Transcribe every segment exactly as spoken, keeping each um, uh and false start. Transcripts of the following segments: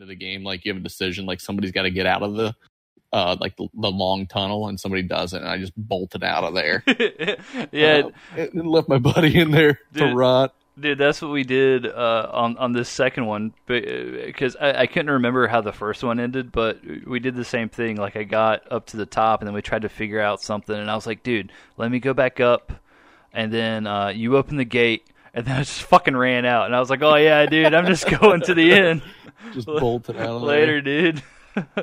the game, like you have a decision, like somebody's got to get out of the uh, like the, the long tunnel, and somebody doesn't, and I just bolted out of there. yeah, uh, and left my buddy in there dude, to rot. Dude, that's what we did uh, on on this second one, because I, I couldn't remember how the first one ended, but we did the same thing. Like I got up to the top, and then we tried to figure out something, and I was like, dude, let me go back up, and then uh, you open the gate. And then I just fucking ran out. And I was like, oh, yeah, dude, I'm just going to the end. Just bolted out of Later, there. dude.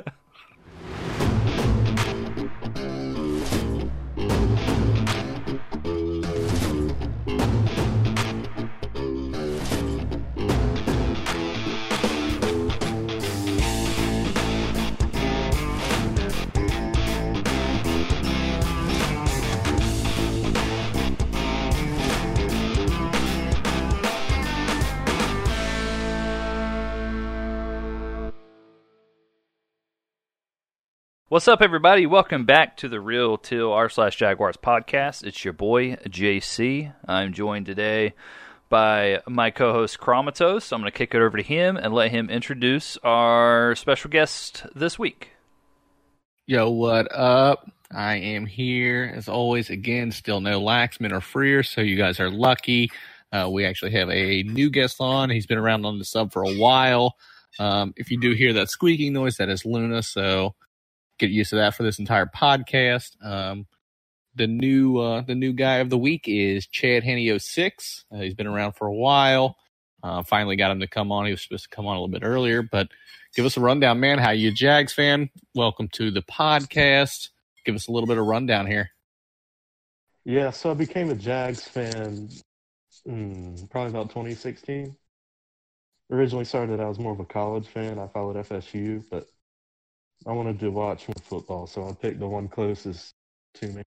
What's up, everybody? Welcome back to the Real Till r slash Jaguars podcast. It's your boy, J C. I'm joined today by my co-host, Chromatos. I'm going to kick it over to him and let him introduce our special guest this week. Yo, what up? I am here, as always, again, still no Laxman or Freer, so you guys are lucky. Uh, we actually have a new guest on. He's been around on the sub for a while. Um, if you do hear that squeaking noise, that is Luna, so get used to that for this entire podcast. Um, the new uh, the new guy of the week is Chad Henne oh six. Uh, he's been around for a while. Uh, finally got him to come on. He was supposed to come on a little bit earlier, but give us a rundown, man. How you, Jags fan? Welcome to the podcast. Give us a little bit of rundown here. Yeah, so I became a Jags fan mm, probably about twenty sixteen. Originally started I was more of a college fan. I followed F S U, but I wanted to watch more football, so I picked the one closest to me.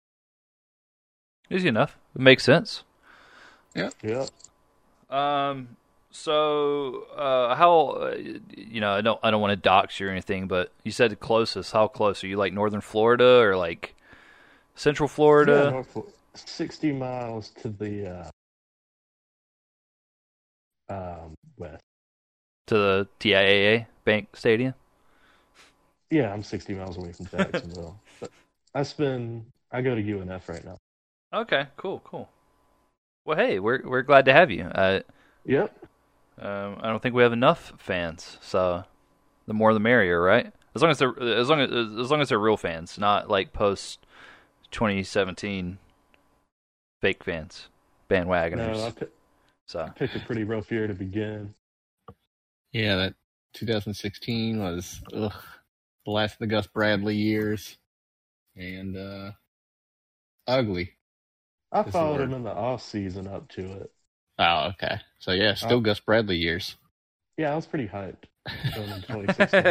Easy enough. It makes sense. Yeah. Yeah. Um. So, uh, how uh, you know? I don't. I don't want to dox you or anything, but you said the closest. How close are you? Like Northern Florida or like Central Florida? Yeah, North, sixty miles to the uh, um, west. To the T I A A Bank Stadium. Yeah, I'm sixty miles away from Jacksonville. But I spend, I go to U N F right now. Okay, cool, cool. Well, hey, we're we're glad to have you. Uh, yep. Um, I don't think we have enough fans, so the more the merrier, right? As long as they're as long as as long as they're real fans, not like post twenty seventeen fake fans, bandwagoners. No, I, p- so I picked a pretty rough year to begin. Yeah, that twenty sixteen was ugh, the last of the Gus Bradley years, and uh, ugly. I followed him in the off season up to it. Oh, okay. So yeah, still oh. Gus Bradley years. Yeah, I was pretty hyped going into twenty sixteen.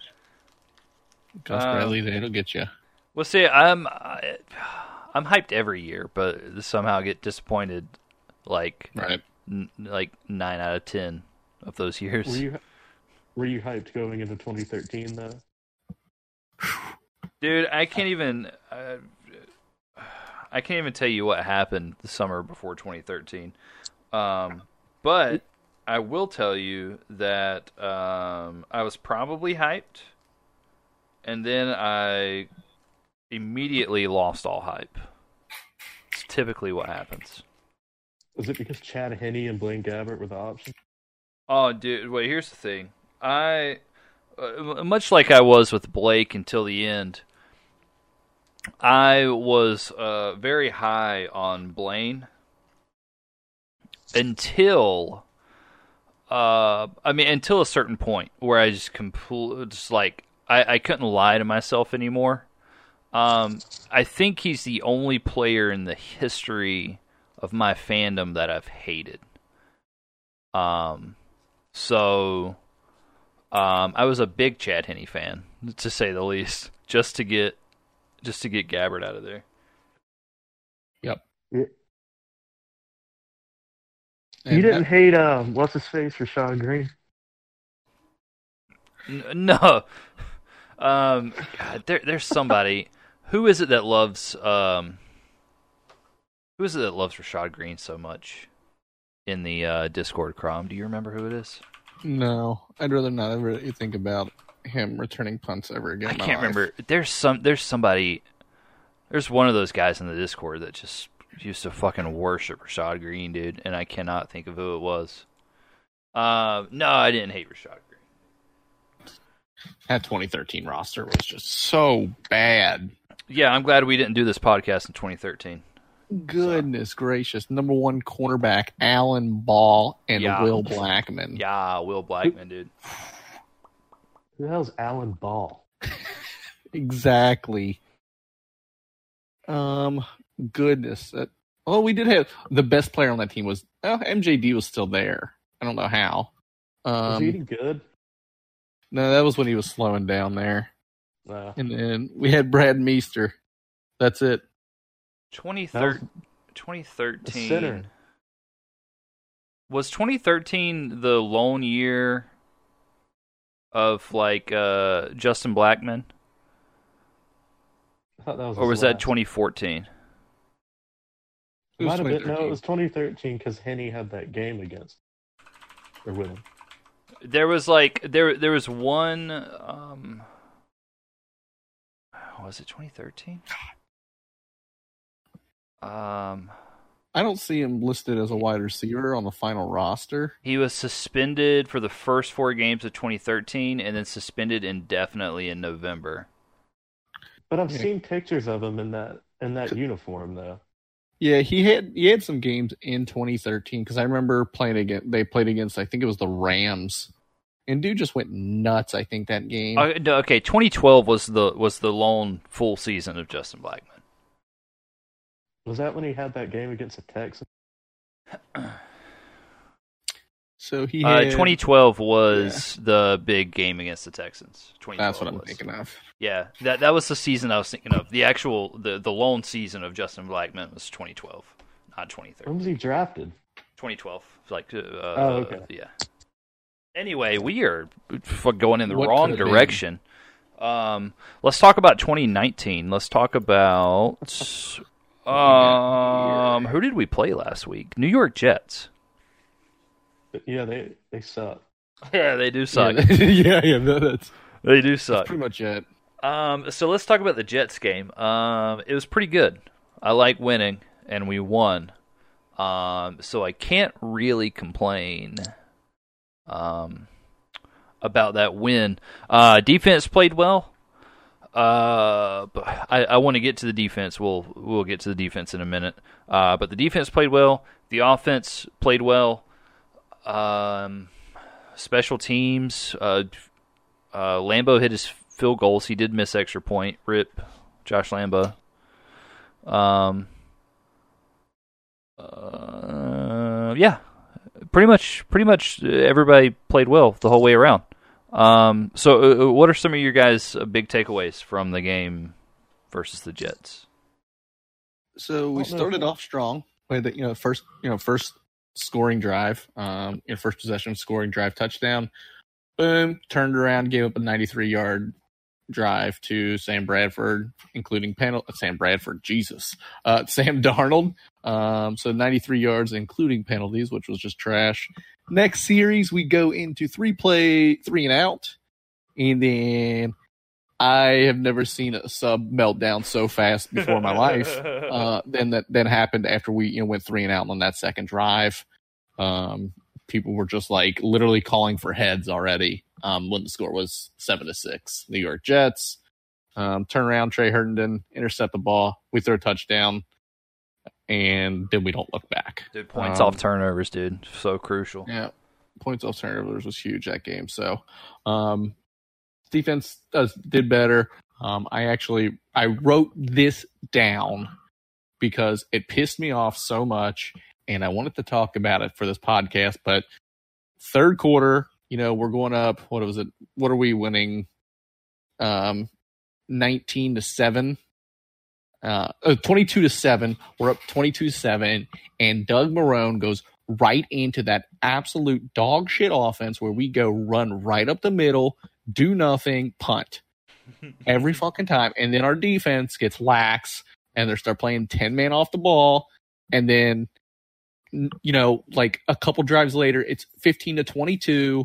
Gus um, Bradley, that'll get you. Well, see, I'm I, I'm hyped every year, but somehow get disappointed, like right, n- like nine out of ten of those years. Were you were you hyped going into twenty thirteen though? Dude, I can't even. Uh, I can't even tell you what happened the summer before twenty thirteen. Um, but I will tell you that um, I was probably hyped, and then I immediately lost all hype. It's typically what happens. Was it because Chad Henne and Blaine Gabbert were the option? Oh, dude, wait, here's the thing. I, uh, much like I was with Blake until the end, I was uh, very high on Blaine until, uh, I mean, until a certain point where I just completely, just like, I, I couldn't lie to myself anymore. Um, I think he's the only player in the history of my fandom that I've hated. Um, so, um, I was a big Chad Henne fan, to say the least, just to get. Just to get Gabbert out of there. Yep. Yeah. You didn't that... hate um, what's his face, Rashad Green? N- no. Um, God, there, there's somebody. Who is it that loves? Um, who is it that loves Rashad Green so much in the uh, Discord, Crom? Do you remember who it is? No, I'd rather not ever think about him returning punts ever again. I in my can't life. remember. There's some. There's somebody. There's one of those guys in the Discord that just used to fucking worship Rashad Green, dude, and I cannot think of who it was. Uh, no, I didn't hate Rashad Green. That twenty thirteen roster was just so bad. Yeah, I'm glad we didn't do this podcast in twenty thirteen. Goodness so. gracious. Number one cornerback, Alan Ball and yeah. Will Blackman. Yeah, Will Blackman, dude. Who the hell's Alan Ball? Exactly. Um, goodness. That, well, we did have the best player on that team was oh, M J D was still there. I don't know how. Um, was he any good? No, that was when he was slowing down there. No. And then we had Brad Meester. That's it. twenty thirteen. twenty thirteen. Center. Was twenty thirteen the lone year of like uh, Justin Blackman? I thought that was or was last. that twenty fourteen? It might have been, no, it was twenty thirteen because Henny had that game against or with him. There was like there there was one. Um, was it twenty thirteen? Um, I don't see him listed as a wide receiver on the final roster. He was suspended for the first four games of twenty thirteen, and then suspended indefinitely in November. But I've Yeah. seen pictures of him in that in that uniform though. Yeah, he had he had some games in twenty thirteen because I remember playing against. They played against. I think it was the Rams, and dude just went nuts. I think that game. Uh, no, okay, twenty twelve was the was the lone full season of Justin Blackman. Was that when he had that game against the Texans? So he Uh, had, twenty twelve was yeah. the big game against the Texans. That's what I'm was. thinking of. Yeah, that that was the season I was thinking of. The actual the the lone season of Justin Blackman was twenty twelve, not twenty thirteen. When was he drafted? twenty twelve, like uh, oh, okay. yeah. Anyway, we are going in the What wrong direction. Um, let's talk about twenty nineteen. Let's talk about um who did we play last week? New York Jets. Yeah, they they suck. Yeah, they do suck. Yeah, yeah, yeah that's they do suck. That's pretty much it. Um, so let's talk about the Jets game. Um, it was pretty good. I like winning, and we won. Um, so I can't really complain. Um, about that win. Uh, defense played well. Uh, but I, I want to get to the defense. We'll we'll get to the defense in a minute. Uh, but the defense played well. The offense played well. Um, special teams. Uh, uh, Lambo hit his field goals. He did miss extra point. Rip, Josh Lambo. Um. Uh, yeah, pretty much. Pretty much everybody played well the whole way around. Um. So, uh, what are some of your guys' big takeaways from the game versus the Jets? So we started off strong. With the, you know, first, you know, first scoring drive. Um, you know, first possession, scoring drive, touchdown. Boom, turned around, gave up a ninety-three yard drive to Sam Bradford, including penalty. Sam Bradford, Jesus, uh, Sam Darnold. Um, so ninety-three yards, including penalties, which was just trash. Next series, we go into three play, three and out, and then I have never seen a sub meltdown so fast before in my life. Uh, then that then happened after we you know went three and out on that second drive. Um, people were just like literally calling for heads already. Um, when the score was seven to six, New York Jets um, turn around. Trey Herndon intercept the ball. We throw a touchdown, and then we don't look back. Dude, points um, off turnovers, dude, so crucial. Yeah, points off turnovers was huge that game. So, um, defense does did better. Um, I actually I wrote this down because it pissed me off so much, and I wanted to talk about it for this podcast. But third quarter. You know, we're going up. What was it? What are we winning? Um, nineteen to seven. Uh, twenty-two to seven. We're up twenty-two to seven, and Doug Marrone goes right into that absolute dog shit offense where we go run right up the middle, do nothing, punt every fucking time, and then our defense gets lax, and they start playing ten man off the ball, and then you know, like a couple drives later, it's fifteen to twenty-two.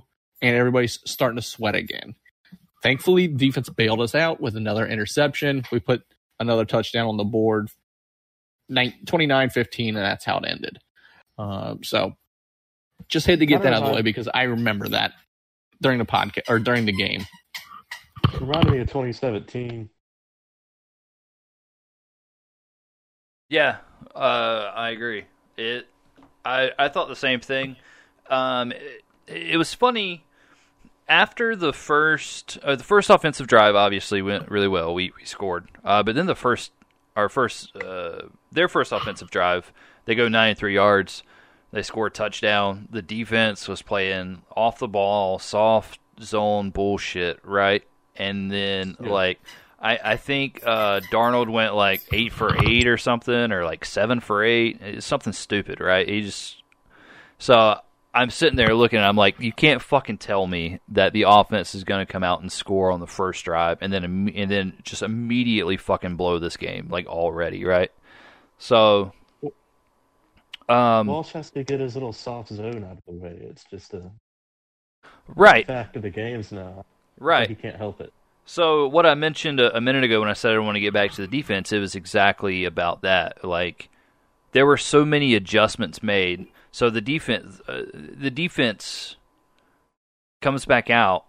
and everybody's starting to sweat again. Thankfully, defense bailed us out with another interception. We put another touchdown on the board, twenty-nine fifteen, and that's how it ended. Uh, so just had to get that out of the way because I remember that during the podcast or during the game. It reminded me of twenty seventeen. Yeah, uh, I agree. It, I, I thought the same thing. Um, it, it was funny. After the first, uh, the first offensive drive obviously went really well. We we scored, uh, but then the first, our first, uh, their first offensive drive, they go ninety-three yards. They score a touchdown. The defense was playing off the ball, soft zone bullshit, right? And then yeah. like, I I think uh, Darnold went like eight for eight or something, or like seven for eight. It's something stupid, right? He just so. I'm sitting there looking, and I'm like, you can't fucking tell me that the offense is going to come out and score on the first drive, and then and then just immediately fucking blow this game, like already, right? So, um, Walsh has to get his little soft zone out of the way. It's just a right fact of the games now. Right, you can't help it. So, what I mentioned a, a minute ago when I said I want to get back to the defense, it was exactly about that. Like, there were so many adjustments made. So the defense, uh, the defense comes back out,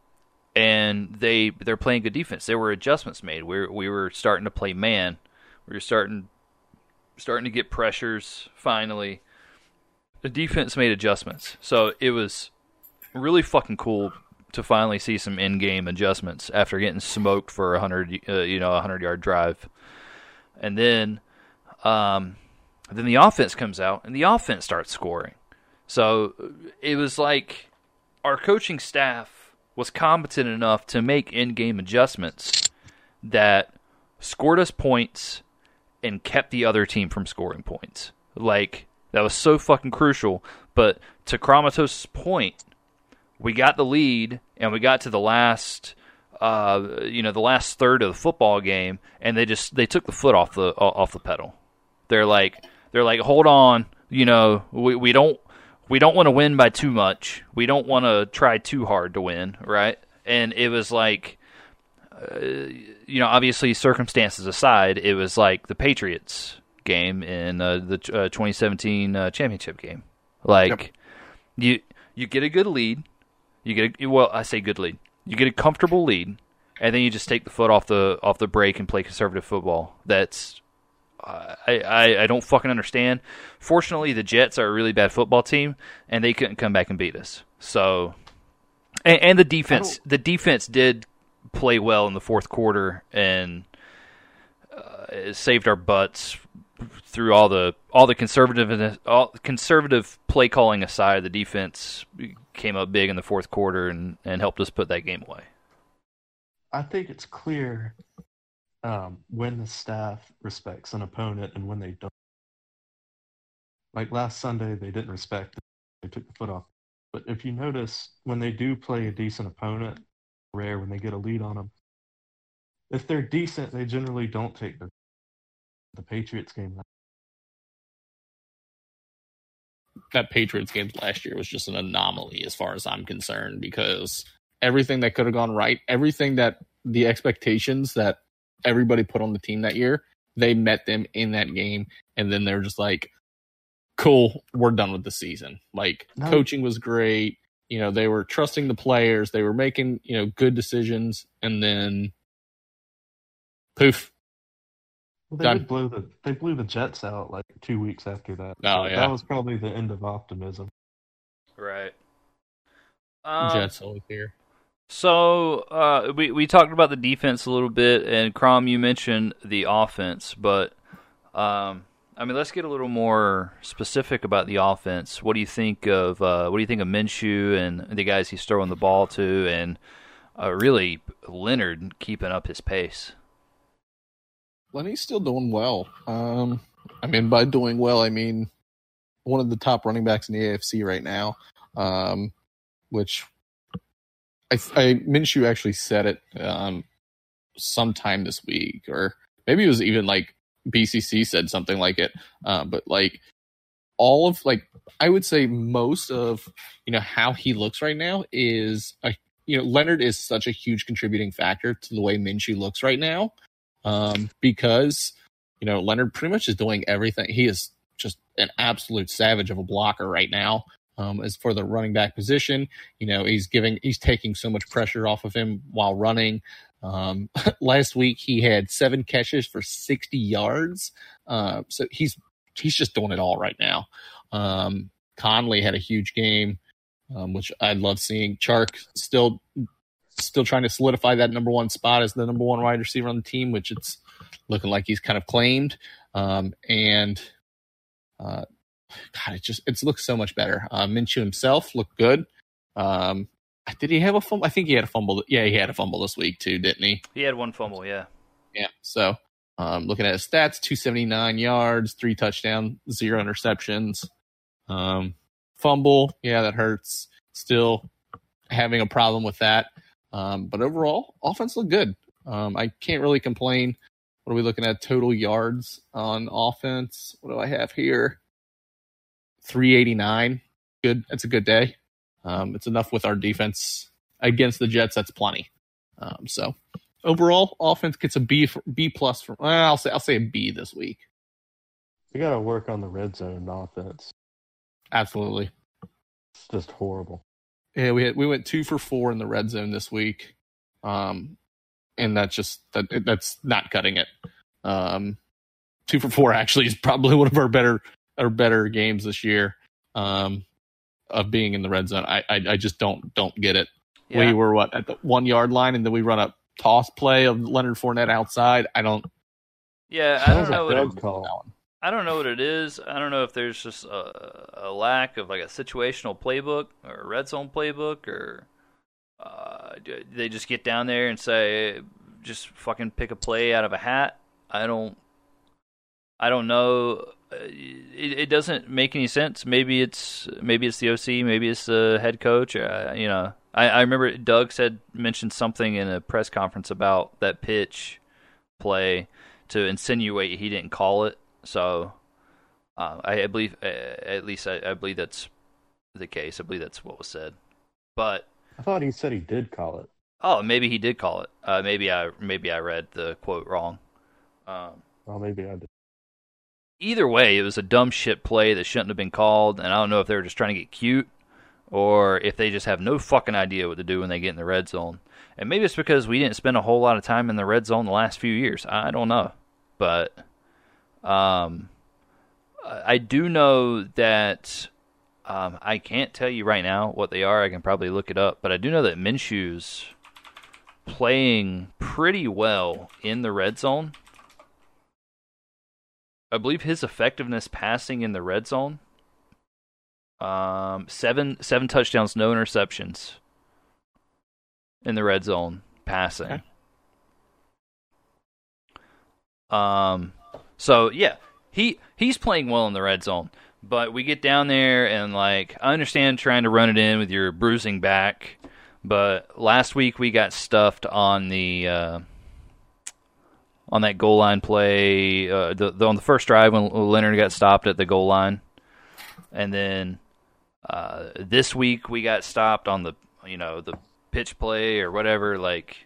and they they're playing good defense. There were adjustments made. We we were starting to play man. We were starting starting to get pressures. Finally, the defense made adjustments. So it was really fucking cool to finally see some in-game adjustments after getting smoked for a hundred, uh, you know, a hundred-yard drive, and then. Um, Then the offense comes out, and the offense starts scoring. So it was like our coaching staff was competent enough to make in-game adjustments that scored us points and kept the other team from scoring points. Like, that was so fucking crucial. But to Kramatos' point, we got the lead, and we got to the last, uh, you know, the last third of the football game, and they just they took the foot off the off the pedal. They're like. They're like, hold on, you know, we, we don't we don't want to win by too much. We don't want to try too hard to win, right? And it was like, uh, you know, obviously circumstances aside, it was like the Patriots game in uh, the uh, twenty seventeen uh, championship game. Like, yep. you you get a good lead, you get a, well, I say good lead, you get a comfortable lead, and then you just take the foot off the off the brake and play conservative football. That's I, I, I don't fucking understand. Fortunately, the Jets are a really bad football team, and they couldn't come back and beat us. So, and, and the defense, the defense did play well in the fourth quarter and uh, it saved our butts through all the all the conservative all conservative play calling aside. The defense came up big in the fourth quarter and, and helped us put that game away. I think it's clear. Um, when the staff respects an opponent and when they don't. Like last Sunday, they didn't respect it. They took the foot off. But if you notice, when they do play a decent opponent, rare when they get a lead on them, if they're decent, they generally don't take the, the Patriots game. That Patriots game last year was just an anomaly as far as I'm concerned because everything that could have gone right, everything that the expectations that everybody put on the team that year, they met them in that game, and then they're just like, cool, we're done with the season. Like, no. Coaching was great. You know, they were trusting the players. They were making, you know, good decisions, and then poof. Well, they did blow the they blew the Jets out like two weeks after that. Oh, so yeah. That was probably the end of optimism. Right. Um, Jets always here. So uh, we we talked about the defense a little bit, and Crom, you mentioned the offense, but um, I mean, let's get a little more specific about the offense. What do you think of uh, what do you think of Minshew and the guys he's throwing the ball to, and uh, really Leonard keeping up his pace? Lenny's still doing well. Um, I mean, by doing well, I mean one of the top running backs in the A F C right now, um, which. I, I Minshew actually said it um, sometime this week, or maybe it was even like B C C said something like it. Uh, but like all of like I would say most of you know how he looks right now is a, you know Leonard is such a huge contributing factor to the way Minshew looks right now, um, because you know Leonard pretty much is doing everything. He is just an absolute savage of a blocker right now. Um, as for the running back position, you know he's giving he's taking so much pressure off of him while running. Um, last week he had seven catches for sixty yards, uh, so he's he's just doing it all right now. Um, Conley had a huge game, um, which I love seeing. Chark still still trying to solidify that number one spot as the number one wide receiver on the team, which it's looking like he's kind of claimed. Um, and uh, God, it just it looks so much better. Uh, Minshew himself looked good. Um, did he have a fumble? I think he had a fumble. Yeah, he had a fumble this week too, didn't he? He had one fumble, yeah. Yeah, so um, looking at his stats, two hundred seventy-nine yards, three touchdowns, zero interceptions. Um, fumble, yeah, that hurts. Still having a problem with that. Um, but overall, offense looked good. Um, I can't really complain. What are we looking at? Total yards on offense. What do I have here? three eighty-nine. Good. That's a good day. Um, it's enough with our defense against the Jets. That's plenty. Um, so overall, offense gets a B for, B plus from. Well, I'll say I'll say a B this week. We got to work on the red zone offense. Absolutely. It's just horrible. Yeah, we had, we went two for four in the red zone this week, um, and that's just that that's not cutting it. Um, two for four actually is probably one of our better our better games this year. Um, of being in the red zone. I, I I just don't don't get it. Yeah. We were what at the one yard line, and then we run a toss play of Leonard Fournette outside. I don't. Yeah, I don't know what it, I don't know what it is. I don't know if there's just a, a lack of like a situational playbook or a red zone playbook, or uh, they just get down there and say just fucking pick a play out of a hat. I don't. I don't know. It, it doesn't make any sense. Maybe it's maybe it's the O C, maybe it's the head coach. Uh, you know, I, I remember Doug said mentioned something in a press conference about that pitch play to insinuate he didn't call it. So uh, I, I believe, uh, at least I, I believe that's the case. I believe that's what was said. But I thought he said he did call it. Oh, maybe he did call it. Uh, maybe I maybe I read the quote wrong. Um, well, maybe I did. Either way, it was a dumb shit play that shouldn't have been called, and I don't know if they were just trying to get cute or if they just have no fucking idea what to do when they get in the red zone. And maybe it's because we didn't spend a whole lot of time in the red zone the last few years. I don't know. But um, I do know that um, I can't tell you right now what they are. I can probably look it up. But I do know that Minshew's playing pretty well in the red zone. I believe his effectiveness passing in the red zone, um, seven seven touchdowns, no interceptions in the red zone passing. Okay. Um, so yeah, he he's playing well in the red zone, but we get down there and like I understand trying to run it in with your bruising back, but last week we got stuffed on the. Uh, On that goal line play, uh, the, the, on the first drive when Leonard got stopped at the goal line, and then uh, this week we got stopped on the you know the pitch play or whatever. Like,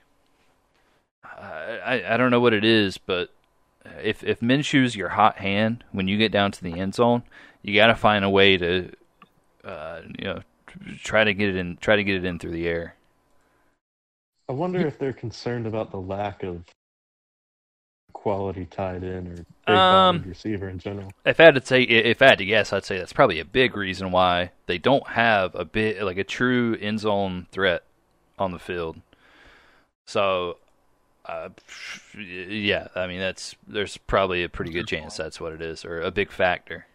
I I don't know what it is, but if if Minshew's your hot hand when you get down to the end zone, you got to find a way to uh, you know try to get it in try to get it in through the air. I wonder if they're concerned about the lack of quality tight end or big um, receiver in general. If I had to say, if I had to guess, I'd say that's probably a big reason why they don't have a bit like a true end zone threat on the field. So, uh, yeah, I mean that's there's probably a pretty good chance that's what it is, or a big factor.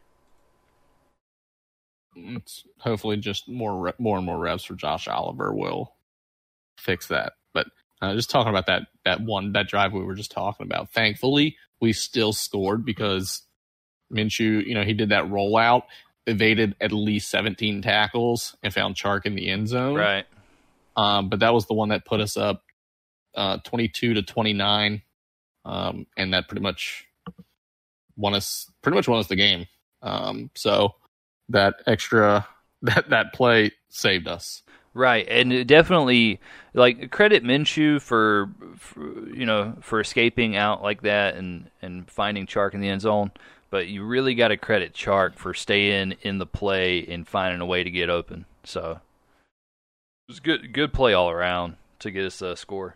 It's hopefully just more more and more reps for Josh Oliver will fix that, but. Uh, just talking about that that one that drive we were just talking about. Thankfully, we still scored because Minshew, you know, he did that rollout, evaded at least seventeen tackles, and found Chark in the end zone. Right. Um, but that was the one that put us up uh, twenty-two to twenty-nine, um, and that pretty much won us pretty much won us the game. Um, so that extra that that play saved us. Right, and it definitely, like, credit Minshew for, for you know for escaping out like that and, and finding Chark in the end zone, but you really got to credit Chark for staying in the play and finding a way to get open. So it was good good play all around to get us a score.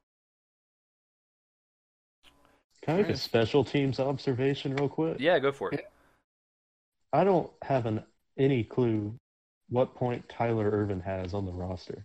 Can I make a special teams observation real quick? Yeah, go for it. I don't have an any clue what point Tyler Irvin has on the roster.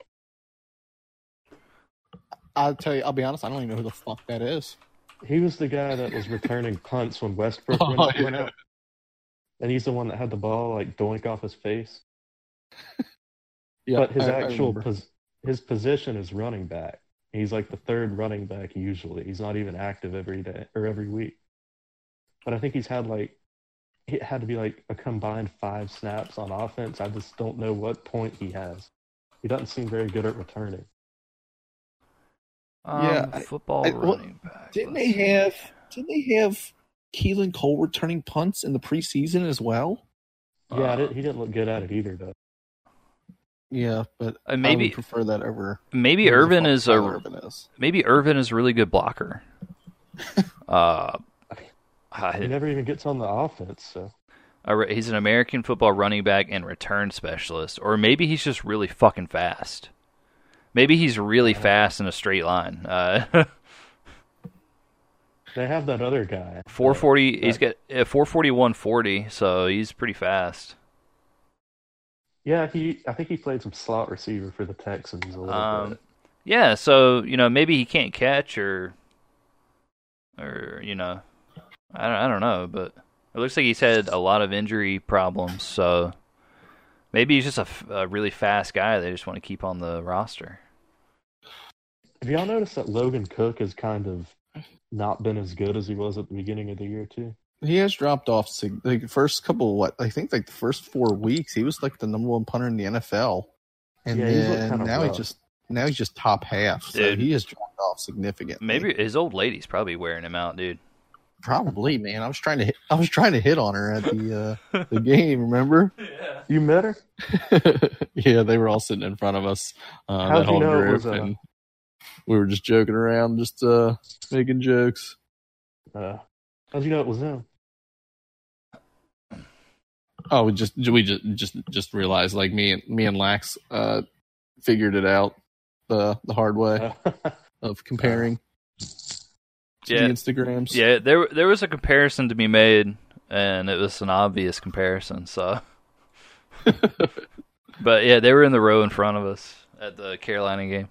I'll tell you, I'll be honest, I don't even know who the fuck that is. He was the guy that was returning punts when Westbrook Oh, went, yeah. went out. And he's the one that had the ball like doink off his face. Yeah, but his I- I actual remember. pos- his position is running back. He's like the third running back usually. He's not even active every day or every week. But I think he's had like it had to be like a combined five snaps on offense. I just don't know what point he has. He doesn't seem very good at returning. Um, Yeah, I- football I- well, running back. Didn't let's they see. have? Didn't they have Keelan Cole returning punts in the preseason as well? Yeah, I Uh, didn't- he didn't look good at it either, though. Yeah, but Uh, I maybe would prefer that over. maybe whoever the Irvin fuck is Tyler a Irvin is. maybe Irvin is a really good blocker. uh, He I, never even gets on the offense, so a re- he's an American football running back and return specialist, or maybe he's just really fucking fast. Maybe he's really fast in a straight line. Uh, they have that other guy. four forty. that- He's got uh, four forty one forty, so he's pretty fast. Yeah, he. I think he played some slot receiver for the Texans a little Um, bit. yeah, so you know maybe he can't catch or or you know I don't I don't know, but it looks like he's had a lot of injury problems. So maybe he's just a, f- a really fast guy they just want to keep on the roster. Have y'all noticed that Logan Cook has kind of not been as good as he was at the beginning of the year too? He has dropped off. sig- Like the first couple, of what I think, like the first four weeks, he was like the number one punter in the N F L, and Yeah, he's looked then kinda now he rough. just now he's just top half. So Dude. he has dropped off significantly. Maybe his old lady's probably wearing him out, dude. probably, man. I was trying to hit, I was trying to hit on her at the uh, the game. Remember? You met her? Yeah, they were all sitting in front of us. Uh, How'd that you whole know it group, was, uh, and we were just joking around, just uh, making jokes. Uh, how'd you know it was him? Oh, we just we just just just realized, like me and me and Lax uh, figured it out the the hard way Uh, of comparing Yeah. the Instagrams. Yeah, there there was a comparison to be made, and it was an obvious comparison. So, but yeah, they were in the row in front of us at the Carolina game.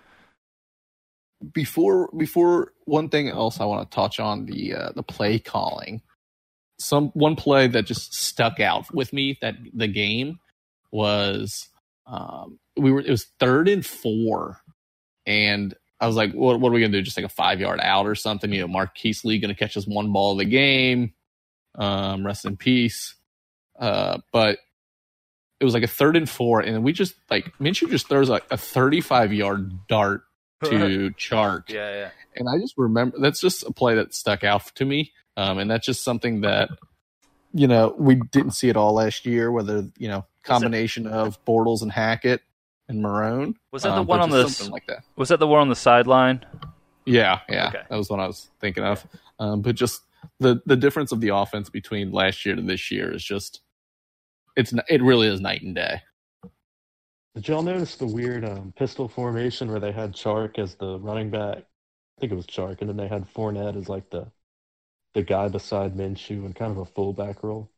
Before before one thing else, I want to touch on the uh, the play calling. Some one play that just stuck out with me that the game was um, we were it was third and four, and I was like, what, what are we gonna do? Just like a five yard out or something? You know, Marquise Lee gonna catch us one ball of the game. Um, rest in peace. Uh, but it was like a third and four, and we just like Minshew just throws like a thirty-five yard dart to Chark. Yeah, yeah. And I just remember that's just a play that stuck out to me. Um, and that's just something that, you know, we didn't see it all last year, whether, you know, combination of Bortles and Hackett and Marone. Was that the Um, one but on just the something like that? Was that the one on the sideline? Yeah, yeah. Okay. That was what I was thinking of. Um, but just the, the difference of the offense between last year to this year is just, it's it really is night and day. Did y'all notice the weird um, pistol formation where they had Chark as the running back? I think it was Chark, and then they had Fournette as like the the guy beside Minshew in kind of a fullback role.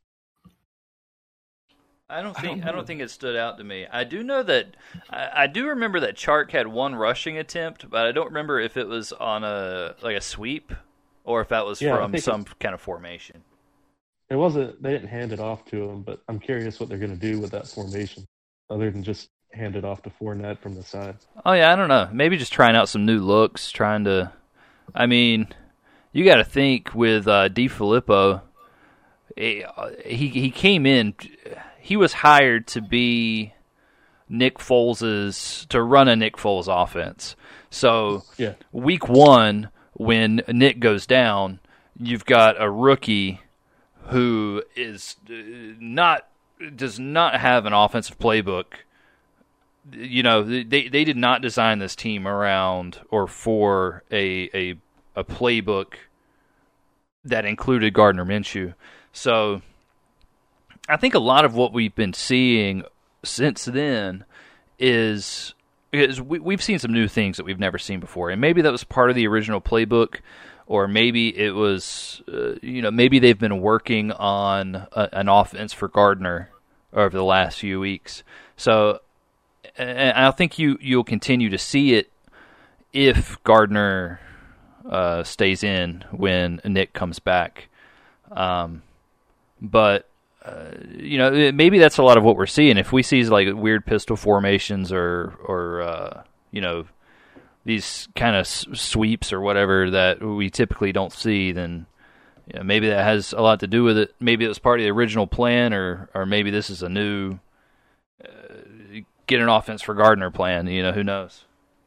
I don't I think don't I know. don't think it stood out to me. I do know that I, I do remember that Chark had one rushing attempt, but I don't remember if it was on a like a sweep or if that was Yeah, I from think some kind of formation. It wasn't. They didn't hand it off to him, but I'm curious what they're going to do with that formation, other than just hand it off to Fournette from the side. Oh yeah, I don't know. Maybe just trying out some new looks, trying to. I mean, you got to think with uh, DiFilippo. eh, He he came in. He was hired to be Nick Foles's to run a Nick Foles offense. So Yeah. week one, when Nick goes down, you've got a rookie who is uh, not does not have an offensive playbook. You know, they they did not design this team around or for a a a playbook that included Gardner Minshew. So I think a lot of what we've been seeing since then is is we, we've seen some new things that we've never seen before, and maybe that was part of the original playbook, or maybe it was uh, you know maybe they've been working on a, an offense for Gardner over the last few weeks. So. And I think you, you'll continue to see it if Gardner uh, stays in when Nick comes back. Um, but, uh, you know, maybe that's a lot of what we're seeing. If we see like weird pistol formations or, or uh, you know, these kind of sweeps or whatever that we typically don't see, then you know, maybe that has a lot to do with it. Maybe it was part of the original plan, or, or maybe this is a new... get an offense for Gardner plan, you know, who knows?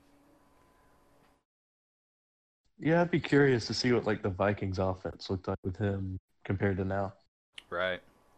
Yeah, I'd be curious to see what like the Vikings offense looked like with him compared to now. Right.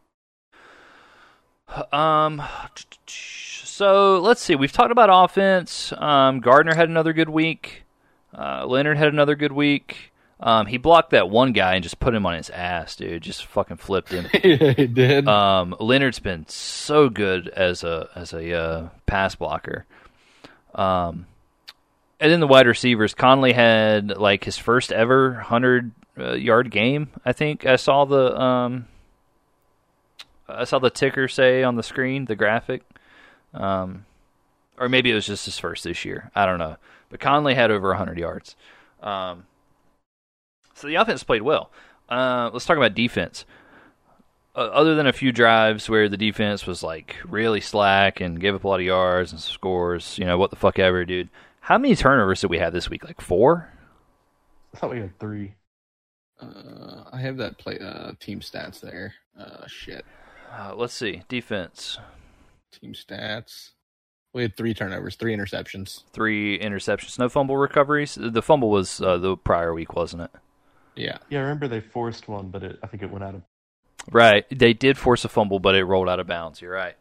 Um. So let's see. We've talked about offense. Um, Gardner had another good week. Uh, Leonard had another good week. Um, he blocked that one guy and just put him on his ass, dude. Just fucking flipped him. Yeah, he did. Um, Leonard's been so good as a as a uh, pass blocker. Um, and then the wide receivers, Conley had like his first ever hundred uh, yard game. I think I saw the um, I saw the ticker say on the screen, the graphic. Um, or maybe it was just his first this year. I don't know. But Conley had over a hundred yards. Um. So the offense played well. Uh, let's talk about defense. Uh, other than a few drives where the defense was like really slack and gave up a lot of yards and scores, you know, what the fuck ever, dude. How many turnovers did we have this week? Like four? I thought we had three. Uh, I have that play uh, team stats there. Uh, shit. Uh, let's see. Defense. Team stats. We had three turnovers, three interceptions. Three interceptions. No fumble recoveries? The fumble was uh, the prior week, wasn't it? Yeah. Yeah, I remember they forced one, but it, I think it went out of... Right. They did force a fumble, but it rolled out of bounds. You're right.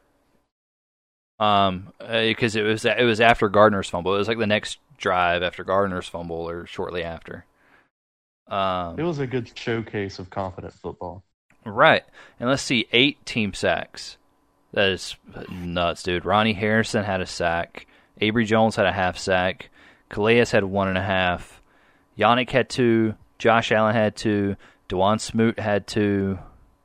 Um, because it was it was after Gardner's fumble. It was like the next drive after Gardner's fumble or shortly after. Um, It was a good showcase of confident football. Right. And let's see, eight team sacks. That is nuts, dude. Ronnie Harrison had a sack. Avery Jones had a half sack. Calais had one and a half. Yannick had two. Josh Allen had two. Dewan Smoot had two.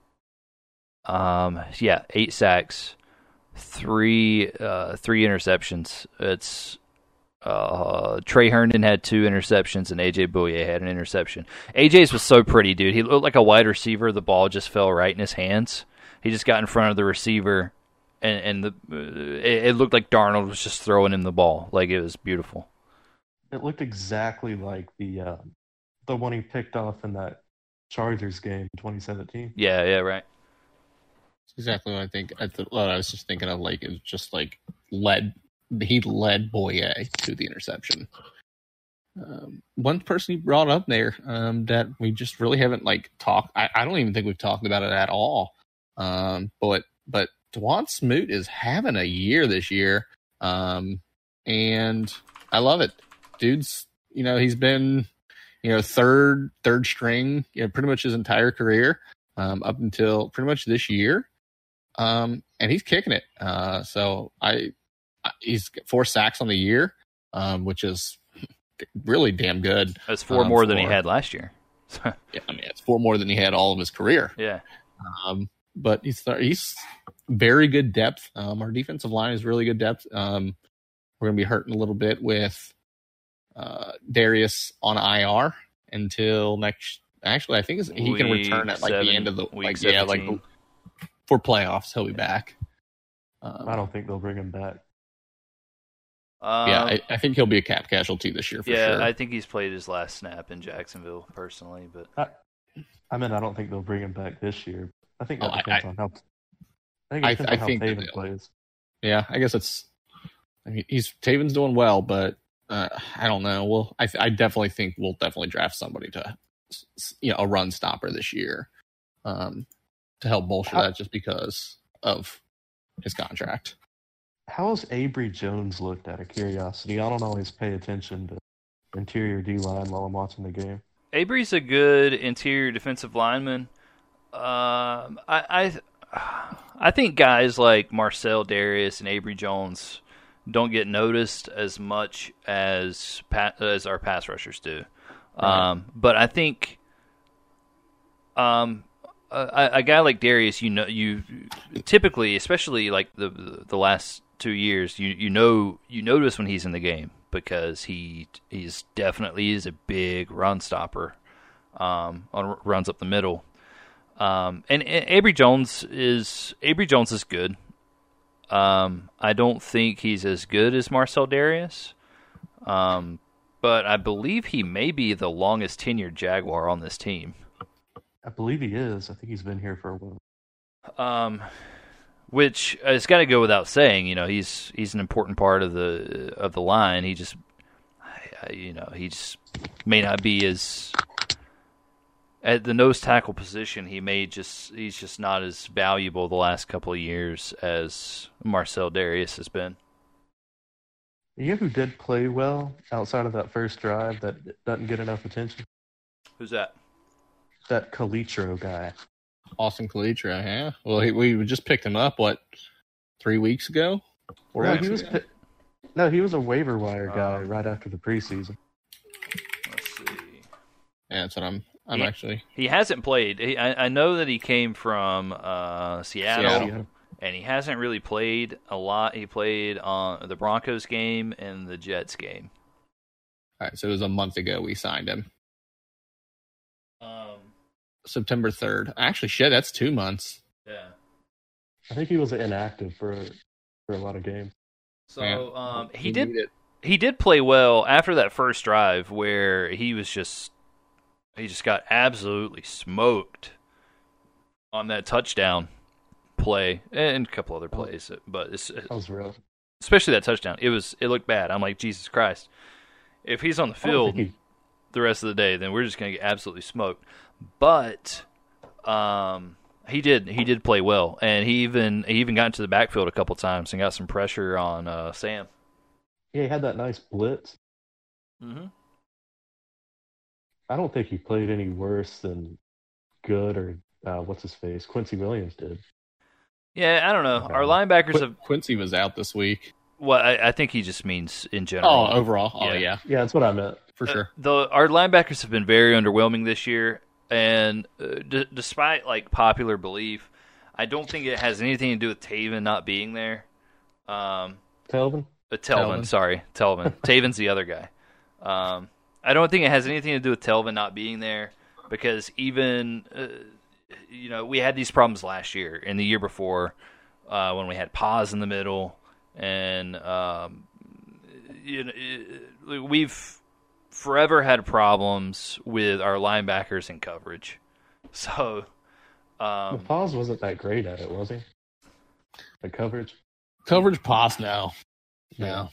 Um, yeah, eight sacks, three uh, three interceptions. It's uh, Trey Herndon had two interceptions, and A J Bouye had an interception. A J's was so pretty, dude. He looked like a wide receiver. The ball just fell right in his hands. He just got in front of the receiver, and, and the uh, it, it looked like Darnold was just throwing him the ball. Like, it was beautiful. It looked exactly like the uh, the one he picked off in that Chargers game in twenty seventeen. Yeah, yeah, right. That's exactly what I think. I th- what I was just thinking of, like, it was just like led. He led Boye to the interception. Um, one person you brought up there um, that we just really haven't like talked. I, I don't even think we've talked about it at all. Um, but but Dewan Smoot is having a year this year, um, and I love it. Dude's, you know, he's been, you know, third third string, you know, pretty much his entire career, um, up until pretty much this year, um, and he's kicking it. Uh, so I, he's four sacks on the year, um, which is really damn good. That's four um, more for, than he had last year. yeah, I mean, it's four more than he had all of his career. Yeah. Um, but he's he's very good depth. Um, our defensive line is really good depth. Um, we're going to be hurting a little bit with uh, Darius on I R until next. Actually, I think it's, he can return at like seven, the end of the week like yeah like seventeen. for playoffs he'll be back. Um, I don't think they'll bring him back. Um, yeah, I, I think he'll be a cap casualty this year for yeah, sure. I think he's played his last snap in Jacksonville personally, but I, I mean, I don't think they'll bring him back this year. I think that Oh, I- depends I- on how. I think it I- depends I on how think that Taven they'll- plays. Yeah, I guess it's. I mean, he's Taven's doing well, but uh, I don't know. Well, I I definitely think we'll definitely draft somebody to, you know, a run stopper this year, um, to help bolster How- that. Just because of his contract. How has Avery Jones looked, out of curiosity? I don't always pay attention to interior D-line while I'm watching the game. Avery's a good interior defensive lineman. Um, I, I, I think guys like Marcel Darius and Avery Jones don't get noticed as much as as our pass rushers do. Right. Um, but I think um, a, a guy like Darius, you know, you typically, especially like the the last two years, you you know you notice when he's in the game because he he's definitely is a big run stopper, um, on runs up the middle. Um, and, and Avery Jones is Avery Jones is good. Um, I don't think he's as good as Marcel Darius, um, but I believe he may be the longest tenured Jaguar on this team. I believe he is. I think he's been here for a while. Um, which it's got to go without saying. You know, he's he's an important part of the of the line. He just, you know, he just may not be as. At the nose tackle position, he may just he's just not as valuable the last couple of years as Marcel Darius has been. You know who did play well outside of that first drive that doesn't get enough attention? Who's that? That Calitro guy. Austin Calitro, yeah. Well, he, we just picked him up, what, three weeks ago? Four no, weeks he was ago? no, he was a waiver wire guy Um, right after the preseason. Let's see. Yeah, that's what I'm. I'm He- actually. He hasn't played. He, I, I know that he came from uh, Seattle, Seattle. and he hasn't really played a lot. He played on the Broncos game and the Jets game. All right, so it was a month ago we signed him. Um, September third. Actually, shit, that's two months. yeah. I think he was inactive for for a lot of games. So Yeah. um, he We did. need it. He did play well after that first drive where he was just he just got absolutely smoked on that touchdown play and a couple other plays, but it's, That was real. especially that touchdown. It was it looked bad. I'm like, Jesus Christ. If he's on the I don't field think he- the rest of the day, then we're just going to get absolutely smoked. But um, he did he did play well, and he even he even got into the backfield a couple times and got some pressure on uh, Sam. Yeah, he had that nice blitz. Mm-hmm. I don't think he played any worse than Good or uh, what's his face Quincy Williams did. Yeah, I don't know. Okay. Our linebackers Qu- have. Quincy was out this week. Well, I, I think he just means in general. Oh, overall. Oh, Yeah. yeah, Yeah, that's what I meant. for Uh, sure. the our linebackers have been very underwhelming this year, and uh, d- despite like popular belief, I don't think it has anything to do with Taven not being there. Um, Telvin? uh, Telvin, Telvin. sorry, Telvin. Taven's the other guy. Um, I don't think it has anything to do with Telvin not being there because even uh, you know we had these problems last year and the year before uh, when we had pause in the middle and um, you know it, we've forever had problems with our linebackers in coverage. So um, Paz wasn't that great at it, was he? The coverage? Coverage pass now. No.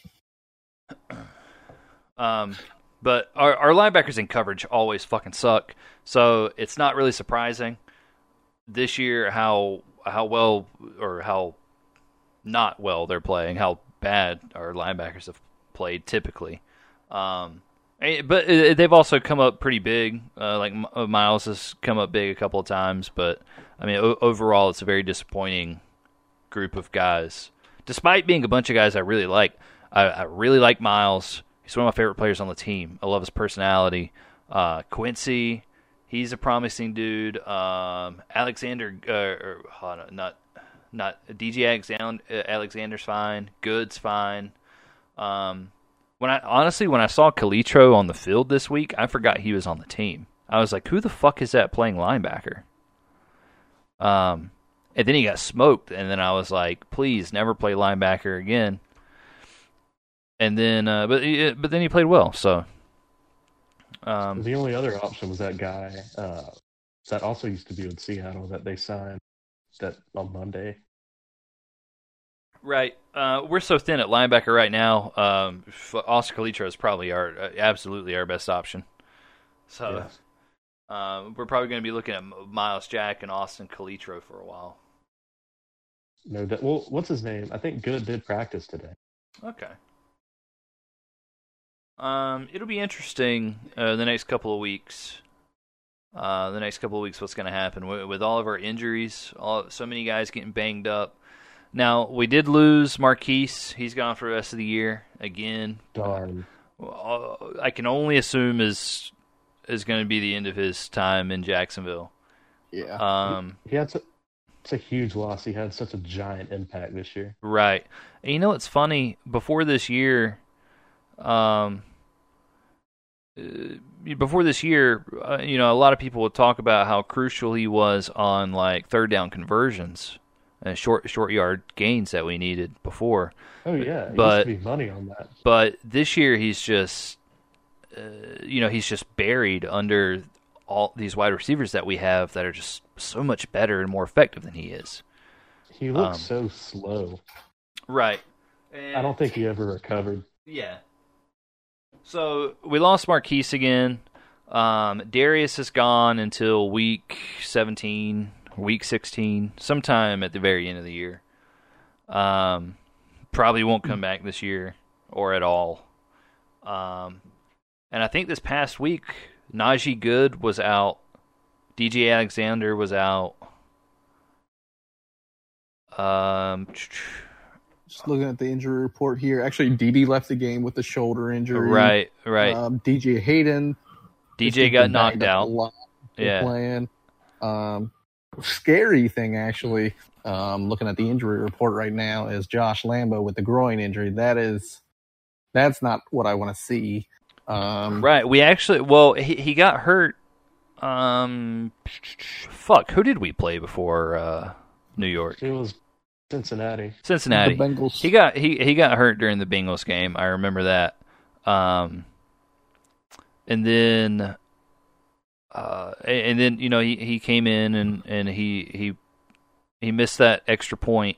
Um, but our, our linebackers in coverage always fucking suck. So it's not really surprising this year how how well or how not well they're playing, how bad our linebackers have played typically. Um, eh, but it, they've also come up pretty big. Uh, like M- Miles has come up big a couple of times, but I mean o- overall it's a very disappointing group of guys. Despite being a bunch of guys I really like, I, I really like Miles. He's one of my favorite players on the team. I love his personality. Uh, Quincy, he's a promising dude. Um, Alexander, uh, or, hold on, not not D J Alexander, Alexander's fine. Good's fine. Um, when I honestly, when I saw Calitro on the field this week, I forgot he was on the team. I was like, who the fuck is that playing linebacker? Um, and then he got smoked, and then I was like, please never play linebacker again. And then, uh, but but then he played well. So, um, The only other option was that guy uh, that also used to be with Seattle that they signed that on Monday. right, uh, we're so thin at linebacker right now. Um, Oscar Calitro is probably our uh, absolutely our best option. So, Yes. um, we're probably going to be looking at Miles Jack and Austin Calitro for a while. no. doubt- Well, what's his name? I think Good did practice today. Okay. Um, it'll be interesting uh, the next couple of weeks. Uh, the next couple of weeks, what's going to happen with, with all of our injuries? All so many guys getting banged up. Now we did lose Marquise. He's gone for the rest of the year again. Darn. Uh, I can only assume is is going to be the end of his time in Jacksonville. Yeah. Um, He had such, it's a huge loss. He had such a giant impact this year. right. And you know what's funny? Before this year, um, uh, before this year, uh, you know, a lot of people would talk about how crucial he was on like third down conversions and short short yard gains that we needed before. Oh yeah, it But- used to be money on that. But this year, he's just, uh, you know, he's just buried under all these wide receivers that we have that are just so much better and more effective than he is. He looks Um, so slow. Right. I don't think he ever recovered. Yeah. So we lost Marquise again. Um, Darius is gone until week seventeen, week sixteen, sometime at the very end of the year. Um, probably won't come back this year or at all. Um, and I think this past week, Najee Good was out. D J Alexander was out. Um, Just looking at the injury report here. Actually, D D left the game with a shoulder injury. right, right. Um, D J Hayden. D J has got been knocked banged up a out. lot for Yeah. Playing. Um, scary thing, actually, um, looking at the injury report right now, is Josh Lambo with the groin injury. That is, that's not what I want to see. Um, Right. We actually, well, he he got hurt. Um, fuck. Who did we play before uh, New York? It was Cincinnati. Cincinnati. The Bengals. He got he he got hurt during the Bengals game. I remember that. Um, and then, uh, and then you know he, he came in and, and he he he missed that extra point.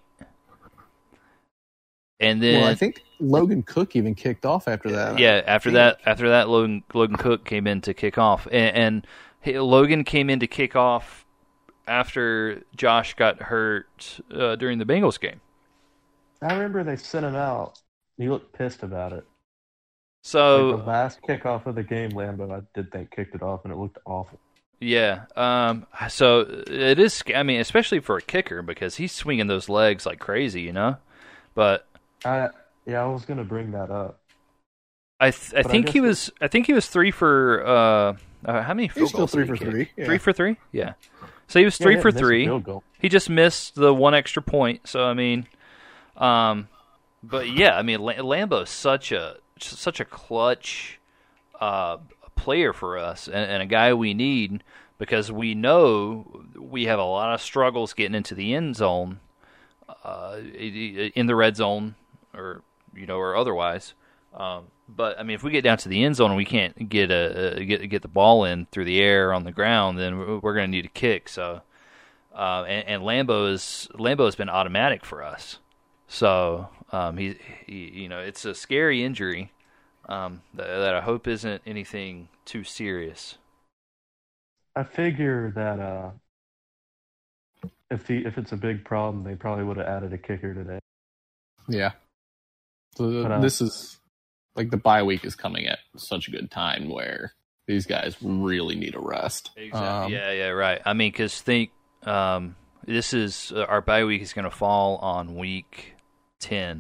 And then Well, I think Logan Cook even kicked off after that. Yeah, after I that, think. after that, Logan Logan Cook came in to kick off, and, and he, Logan came in to kick off after Josh got hurt uh, during the Bengals game. I remember they sent him out. He looked pissed about it. So Like the last kickoff of the game, Lambo, I did think kicked it off, and it looked awful. yeah, um, so it is. I mean, especially for a kicker because he's swinging those legs like crazy, you know. But I yeah, I was gonna bring that up. I th- I But I think guess he the- was. I think he was three for. Uh, uh, how many field He's still goals? did three he for kick? three, yeah. Three for three. Yeah. So he was Yeah, three he for didn't miss a three. field goal. He just missed the one extra point. So I mean, um, but yeah, I mean, Lam- Lambo's such a such a clutch uh, player for us, and, and a guy we need because we know we have a lot of struggles getting into the end zone, uh, in the red zone, or you know, or otherwise. Um, but I mean, if we get down to the end zone and we can't get a, a get get the ball in through the air on the ground, then we're, we're going to need a kick. So. Uh, and, and Lambo is Lambo has been automatic for us, so um, he, he, you know, it's a scary injury um, that, that I hope isn't anything too serious. I figure that uh, if the if it's a big problem, they probably would have added a kicker today. Yeah. So But, uh, this is like the bye week is coming at such a good time where these guys really need a rest. Um, yeah, yeah, right. I mean, because think um, this is uh, our bye week is going to fall on week ten.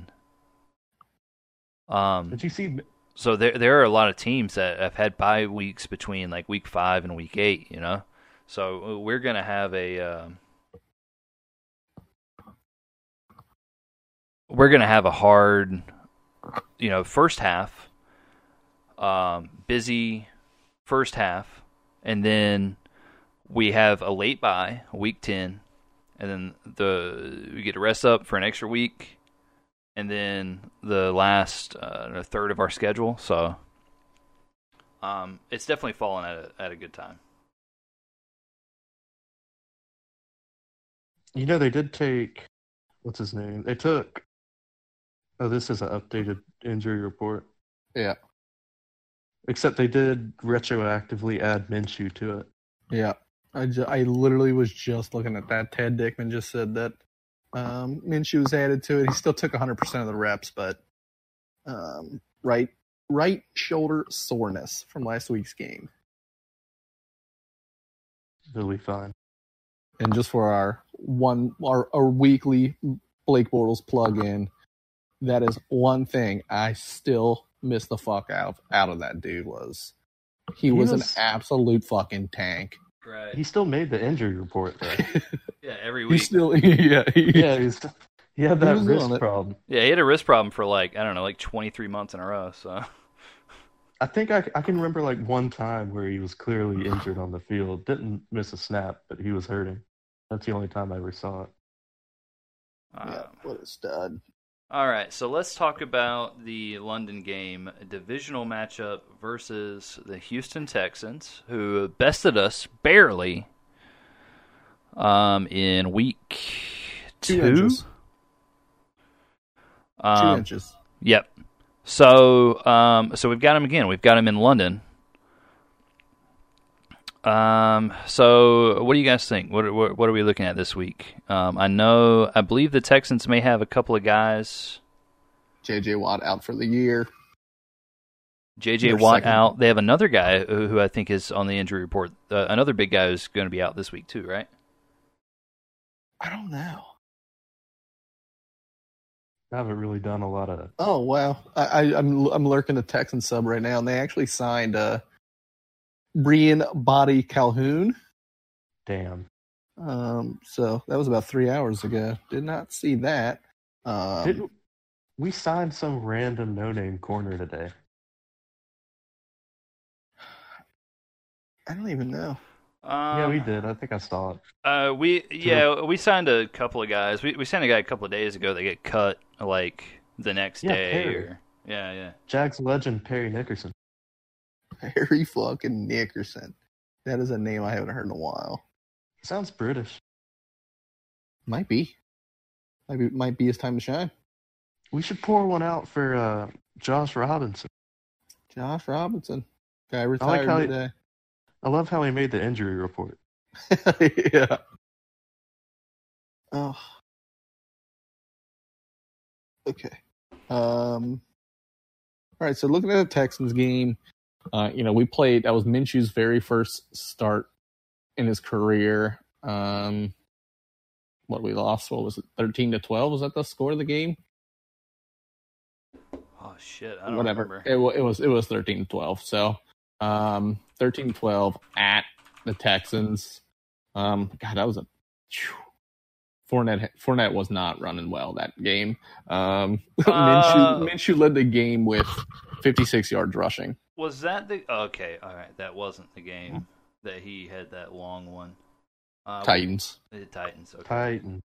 Um, Did you see? So there there are a lot of teams that have had bye weeks between like week five and week eight, you know. So we're gonna have a um, we're gonna have a hard, you know, first half, um, busy first half, and then we have a late bye, week ten, and then the we get to rest up for an extra week. And then the last uh, third of our schedule, so um, it's definitely fallen at a, at a good time. You know, they did take what's his name? They took. Oh, this is an updated injury report. Yeah. Except they did retroactively add Minshew to it. Yeah. I, ju- I literally was just looking at that. Ted Dickman just said that Um, Minshew was added to it. He still took one hundred percent of the reps, but um, right right shoulder soreness from last week's game. He'll be fine. And just for our one our, our weekly Blake Bortles plug-in, that is one thing I still miss the fuck out out of that dude was he, he was, was an absolute fucking tank. Right. He still made the injury report though. Yeah, every week. He still yeah he, yeah he's, he had that he wrist problem. Yeah, he had a wrist problem for like I don't know like twenty-three months in a row. So I think I, I can remember like one time where he was clearly injured on the field. Didn't miss a snap, but he was hurting. That's the only time I ever saw it. Um, yeah, what a stud. All right, so let's talk about the London game, a divisional matchup versus the Houston Texans, who bested us barely um, in week two. Two inches. Um, Two inches. Yep. So, um, so we've got him again. We've got him in London. Um, so what do you guys think? What, what, what are we looking at this week? Um, I know, I believe the Texans may have a couple of guys. J J Watt out for the year. J J Their Watt second. out. They have another guy who, who I think is on the injury report. Uh, another big guy who's going to be out this week too, right? I don't know. I haven't really done a lot of. Oh wow! I, I, I'm I'm lurking the Texan sub right now, and they actually signed uh, Brian Body Calhoun. Damn. Um, so that was about three hours ago. Did not see that. Um, Did we signed some random no-name corner today? I don't even know. Um, yeah, we did. I think I saw it. Uh, we yeah, we signed a couple of guys. We we signed a guy a couple of days ago that get cut like the next Yeah, day. Perry. Or, yeah, yeah. Jags legend Perry Nickerson. Harry fucking Nickerson. That is a name I haven't heard in a while. Sounds British. Might be. Might be. Might be his time to shine. We should pour one out for uh, Josh Robinson. Josh Robinson. Guy retired how he- today. I love how he made the injury report. yeah. Oh. Okay. Um. All right. So looking at the Texans game, uh, you know, we played. That was Minshew's very first start in his career. Um. What we lost? What was it? Thirteen to twelve. Was that the score of the game? Oh shit, I don't Whatever. remember. It, wa- it was. It was thirteen to twelve. So, um, thirteen twelve at the Texans. Um. God, that was a. Phew. Fournette, Fournette was not running well that game. Um, Uh, Minshew, Minshew led the game with fifty-six yards rushing. Was that the okay? All right, that wasn't the game that he had that long one. Uh, Titans. The Titans. Okay. Titan.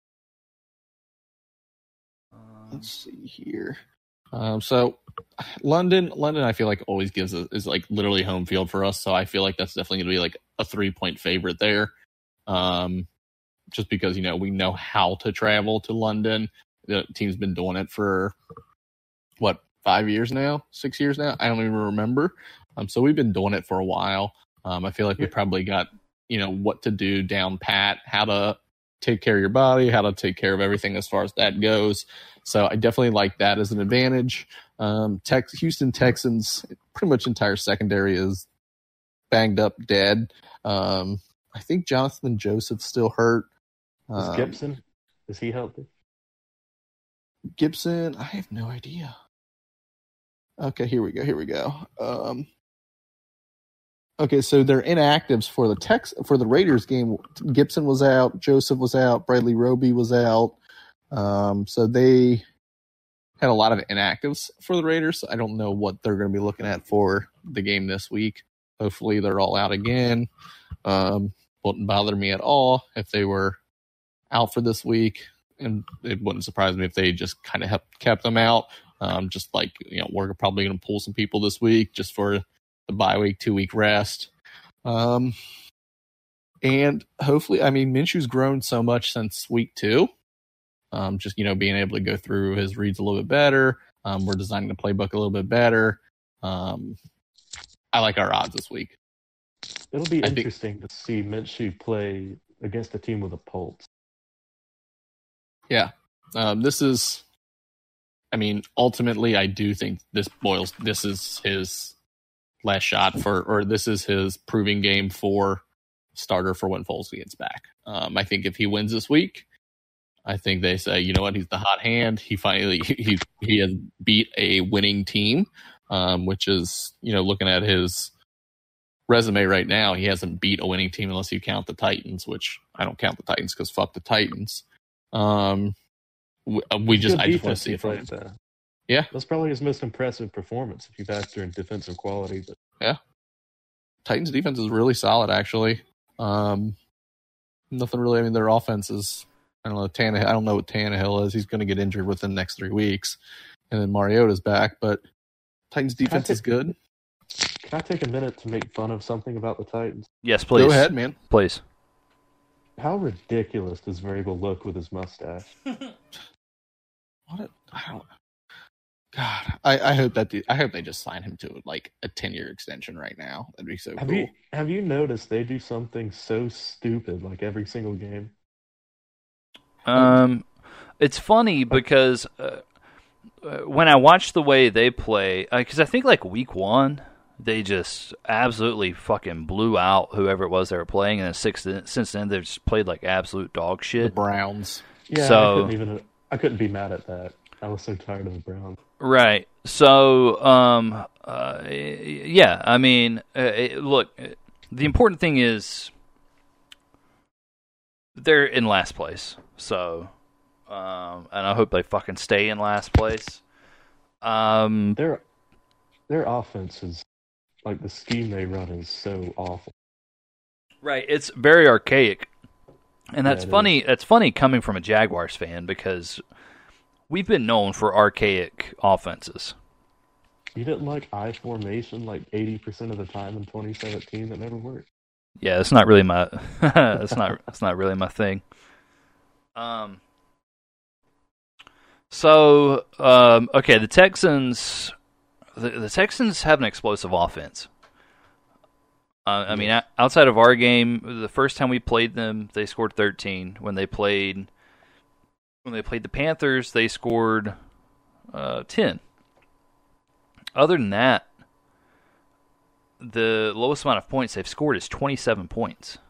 Um, Let's see here. Um, so London, London, I feel like always gives us is like literally home field for us. So I feel like that's definitely going to be like a three point favorite there. Um, just because you know we know how to travel to London. The team's been doing it for what five years now, six years now. I don't even remember. Um, so we've been doing it for a while. Um, I feel like we probably got you know what to do down pat, how to take care of your body, how to take care of everything as far as that goes. So I definitely like that as an advantage. Um, Tex- Houston Texans, pretty much entire secondary is banged up, dead. Um, I think Jonathan Joseph's still hurt. Is Um, Gibson? Is he healthy? Gibson, I have no idea. Okay, here we go. Here we go. Um, okay, so they're inactives for the Tex for the Raiders game. Gibson was out, Joseph was out, Bradley Roby was out. Um, so they had a lot of inactives for the Raiders. I don't know what they're going to be looking at for the game this week. Hopefully, they're all out again. Um, wouldn't bother me at all if they were out for this week, and it wouldn't surprise me if they just kind of kept them out. Um, just like you know, we're probably going to pull some people this week just for the bye week, two week rest. Um, and hopefully, I mean, Minshew's grown so much since week two. Um, just you know, being able to go through his reads a little bit better. Um, we're designing the playbook a little bit better. Um, I like our odds this week. It'll be I think- interesting to see Minshew play against a team with a pulse. Yeah. Um, this is, I mean, ultimately, I do think this boils, this is his last shot for, or this is his proving game for starter for when Foles gets back. Um, I think if he wins this week, I think they say, you know what, he's the hot hand. He finally, he, he has beat a winning team, um, which is, you know, looking at his resume right now, he hasn't beat a winning team unless you count the Titans, which I don't count the Titans because fuck the Titans. Um, we, we just, I just want to see it from him. That. Yeah. That's probably his most impressive performance if you factor in defensive quality. But yeah. Titans defense is really solid, actually. Um, nothing really, I mean, their offense is, I don't know, Tannehill, I don't know what Tannehill is. He's going to get injured within the next three weeks. And then Mariota's back, but Titans defense take, is good. Can I take a minute to make fun of something about the Titans? Yes, please. Go ahead, man. Please. How ridiculous does Vrabel look with his mustache? What a, I don't God, I, I hope that the, I hope they just sign him to like a ten year extension right now. That'd be so have cool. You, have you noticed they do something so stupid like every single game? Um, it's funny because uh, uh, when I watch the way they play, because uh, I think like week one, they just absolutely fucking blew out whoever it was they were playing, and then six, since then they've just played like absolute dog shit. The Browns. Yeah, so, I couldn't even. I couldn't be mad at that. I was so tired of the Browns. Right. So, um, uh, yeah. I mean, uh, it, look, the important thing is they're in last place. So, um, and I hope they fucking stay in last place. Um, their their offense is like the scheme they run is so awful. Right. It's very archaic, and that's yeah, funny. Is. That's funny coming from a Jaguars fan because we've been known for archaic offenses. You didn't like I formation like eighty percent of the time in twenty seventeen. That never worked. Yeah, it's not really my. It's not. It's not really my thing. Um. So, um, okay, the Texans. The, the Texans have an explosive offense. Uh, I mean, outside of our game, the first time we played them, they scored thirteen. When they played, when they played the Panthers, they scored uh, ten. Other than that, the lowest amount of points they've scored is twenty-seven points.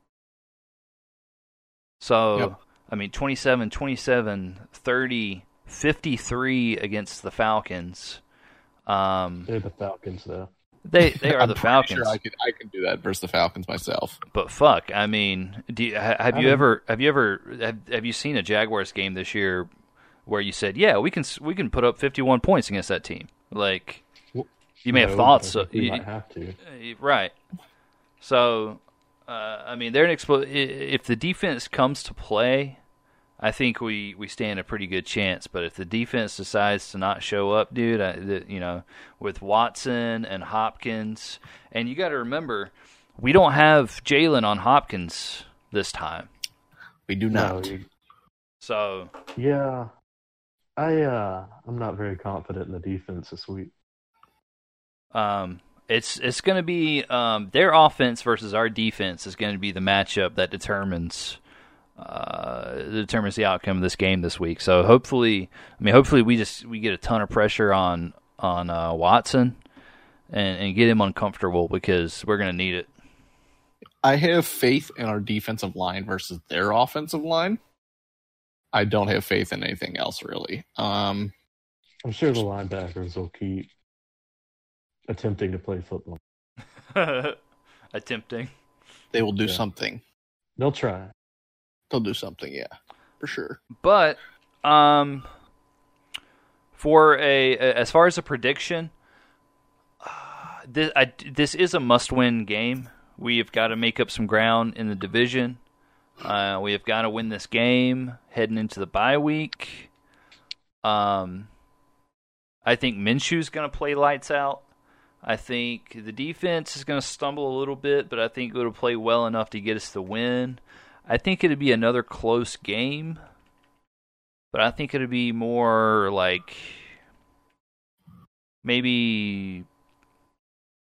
So, yep. I mean, twenty-seven, twenty-seven, thirty, fifty-three against the Falcons. Um, They're the Falcons, though. They they are I'm the Falcons. Sure I could I could do that versus the Falcons myself. But fuck, I mean, do you, have I you ever have you ever have, have you seen a Jaguars game this year where you said, yeah, we can we can put up fifty-one points against that team? Like, you may no, have thought so. You you, might have to. Right. So, uh, I mean, they're an expl- if the defense comes to play, I think we, we stand a pretty good chance. But if the defense decides to not show up, dude, I, the, you know, with Watson and Hopkins, and you got to remember, we don't have Jalen on Hopkins this time. We do not. No, you, so yeah, I uh, I'm not very confident in the defense this week. Um, it's it's going to be um, their offense versus our defense is going to be the matchup that determines uh, determines the outcome of this game this week. So hopefully, I mean, hopefully we just we get a ton of pressure on on uh, Watson and, and get him uncomfortable because we're going to need it. I have faith in our defensive line versus their offensive line. I don't have faith in anything else really. Um, I'm sure the linebackers will keep attempting to play football. Attempting. They will do yeah. something. They'll try. They'll do something, yeah. For sure. But um for a as far as a prediction, uh, this I, this is a must-win game. We've got to make up some ground in the division. Uh, we have got to win this game heading into the bye week. Um I think Minshew's going to play lights out. I think the defense is going to stumble a little bit, but I think it'll play well enough to get us the win. I think it'll be another close game, but I think it'll be more like maybe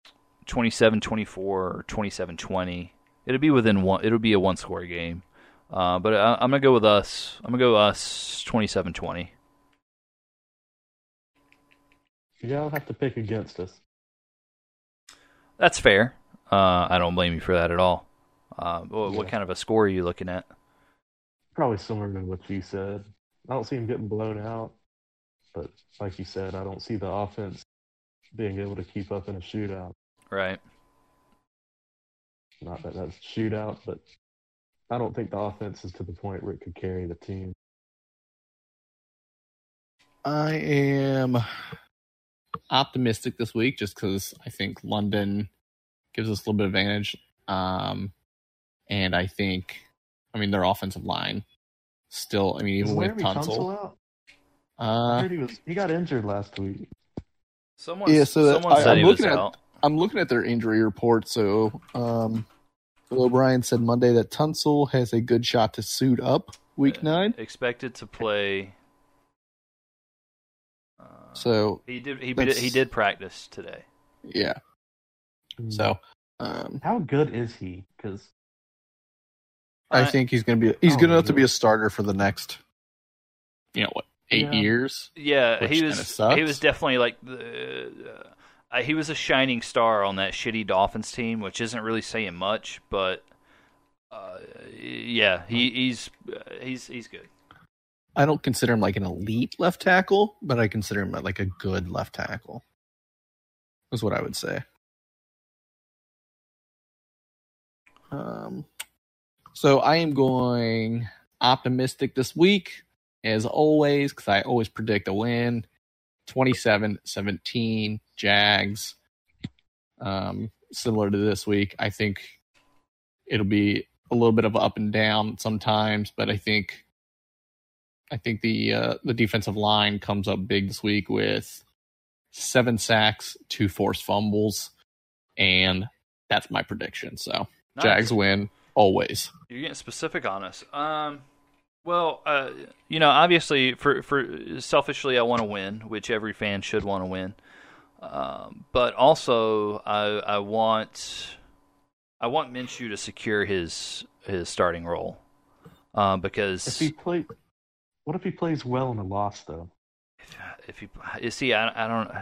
twenty-seven twenty-four or twenty-seven twenty. It'll be within one. It'll be a one-score game. Uh, but I, I'm going to go with us. I'm going to go us twenty-seven twenty. Yeah, I'll have to pick against us. That's fair. Uh, I don't blame you for that at all. Uh, what, Yeah. what kind of a score are you looking at? Probably similar to what you said. I don't see him getting blown out, but like you said, I don't see the offense being able to keep up in a shootout. Right. Not that that's a shootout, but I don't think the offense is to the point where it could carry the team. I am optimistic this week just because I think London gives us a little bit of advantage. Um, and I think, I mean, their offensive line still, I mean, even Is with Laramie Tunsil Tunsil. out? I Uh, heard he was he got injured last week. Someone, Yeah, so that- someone I- said I'm he was looking at- out. I'm looking at their injury report. So, um, Bill O'Brien said Monday that Tunsil has a good shot to suit up week Uh, nine. Expected to play. Uh, So, he did. He did. that's- He did practice today. yeah. So, um, How good is he? Because I I- think he's going to be he's Oh, good enough to yeah. be a starter for the next, you know, what, eight Yeah. years. Yeah, Which he kinda was. sucks. He was definitely like the. Uh, he was a shining star on that shitty Dolphins team, which isn't really saying much, but uh, yeah, he, he's uh, he's he's good. I don't consider him like an elite left tackle, but I consider him like a good left tackle. Is what I would say. Um, so I am going optimistic this week, as always, because I always predict a win. twenty-seven seventeen Jags. Um, similar to this week, I think it'll be a little bit of up and down sometimes, but I think I think the uh, the defensive line comes up big this week with seven sacks, two forced fumbles, and that's my prediction. So Nice. Jags win always. You're getting specific on us. Um, well, uh, you know, obviously, for for selfishly, I want to win, which every fan should want to win. Um, but also, I I want I want Minshew to secure his his starting role, um, because if he play, what if he plays well in a loss though? if he you see, I I don't.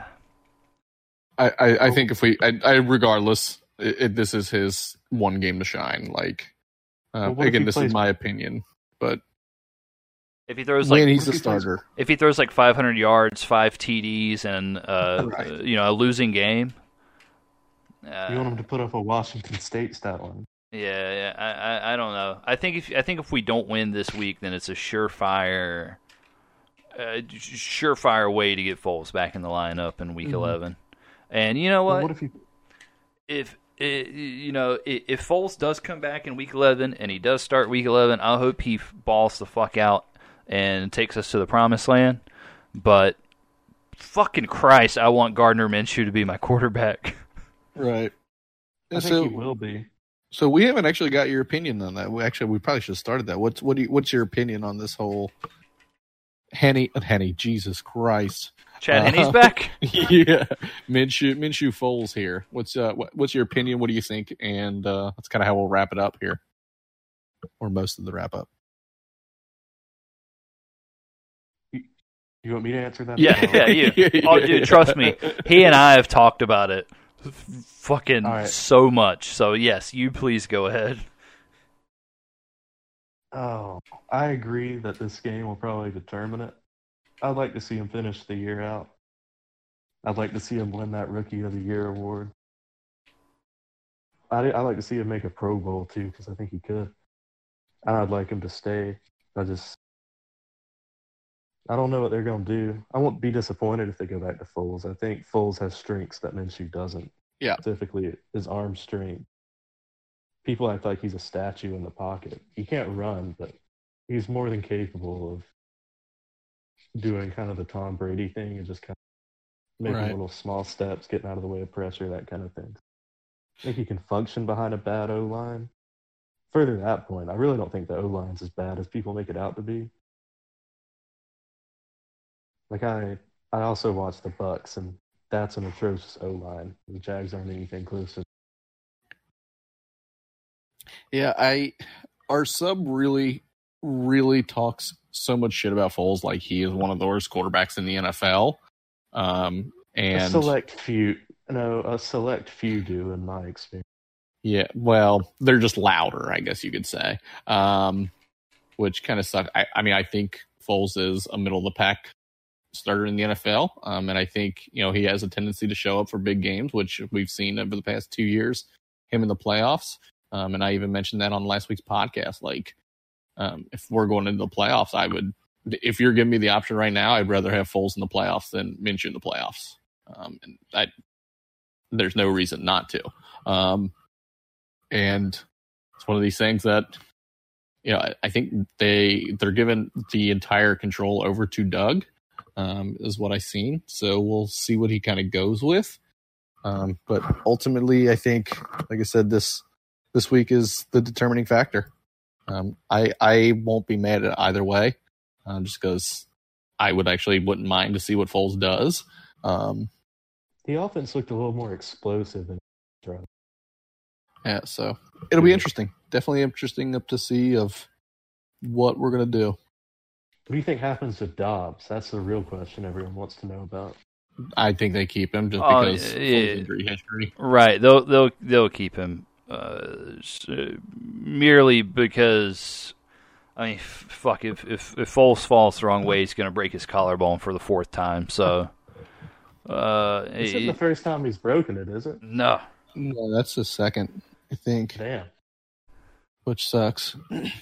I, I, I think if we, I, I regardless, it, it, this is his one game to shine. Like uh, Well, what if again, he this plays- is my opinion, but If he throws when like he's what a if he plays- starter, if he throws like five hundred yards, five T Ds, and uh, Right. you know, a losing game. Uh, You want him to put up a Washington State stat line? Yeah, yeah. I, I, I don't know. I think if I think if we don't win this week, then it's a surefire, uh, surefire way to get Foles back in the lineup in Week Mhm. eleven. And you know Well, what? what if he? if it, you know if, if Foles does come back in Week eleven and he does start Week eleven, I hope he balls the fuck out and takes us to the promised land. But fucking Christ, I want Gardner Minshew to be my quarterback. right? I And think so, he will be. so we haven't actually got your opinion on that. We actually, we probably should have started that. What's what? Do you, what's your opinion on this whole Henny? Henny, Jesus Christ! Chad Uh, Henne's back. yeah, Minshew, Minshew Foles here. What's uh, what, what's your opinion? What do you think? And uh, that's kind of how we'll wrap it up here, or most of the wrap up. You want me to answer that? Yeah, Or- yeah, you. Oh, dude, trust me. He and I have talked about it f- fucking All right. so much. So, yes, you please go ahead. Oh, I agree that this game will probably determine it. I'd like to see him finish the year out. I'd like to see him win that Rookie of the Year award. I'd, I'd like to see him make a Pro Bowl too, because I think he could. And I'd like him to stay. I just, I don't know what they're going to do. I won't be disappointed if they go back to Foles. I think Foles has strengths that Minshew doesn't. Yeah. Specifically, his arm strength. People act like he's a statue in the pocket. He can't run, but he's more than capable of doing kind of the Tom Brady thing and just kind of making Right. little small steps, getting out of the way of pressure, that kind of thing. I think he can function behind a bad O-line. Further to that point, I really don't think the O-line's as bad as people make it out to be. Like I, I also watch the Bucks, and that's an atrocious O-line. The Jags aren't anything close to. Yeah, I our sub really, really talks so much shit about Foles like he is one of the worst quarterbacks in the N F L. Um, and a select few, no, a select few do, in my experience. Yeah, well, they're just louder, I guess you could say, um, which kind of sucks. I, I mean, I think Foles is a middle of the pack starter in the N F L, um, and I think you know he has a tendency to show up for big games, which we've seen over the past two years. Him in the playoffs, um, and I even mentioned that on last week's podcast. Like, um, if we're going into the playoffs, I would, if you're giving me the option right now, I'd rather have Foles in the playoffs than Minshew in the playoffs. Um, and I, there's no reason not to. Um, And it's one of these things that, you know, I, I think they, they're giving the entire control over to Doug, um, is what I've seen. So we'll see what he kind of goes with. Um, but ultimately, I think, like I said, this this week is the determining factor. Um, I I won't be mad at either way, uh, just because I would actually wouldn't mind to see what Foles does. Um, the offense looked a little more explosive in the drive. Yeah, so it'll be interesting. Definitely interesting up to see of what we're gonna do. What do you think happens to Dobbs? That's the real question everyone wants to know about. I think they keep him just Oh, because yeah. of injury history. Right. They'll they'll they'll keep him uh, merely because I mean, f- fuck if if if Foles falls the wrong way, he's gonna break his collarbone for the fourth time. So, uh, This isn't it, the first time he's broken it, is it? no. No, that's the second, I think, Damn. which sucks.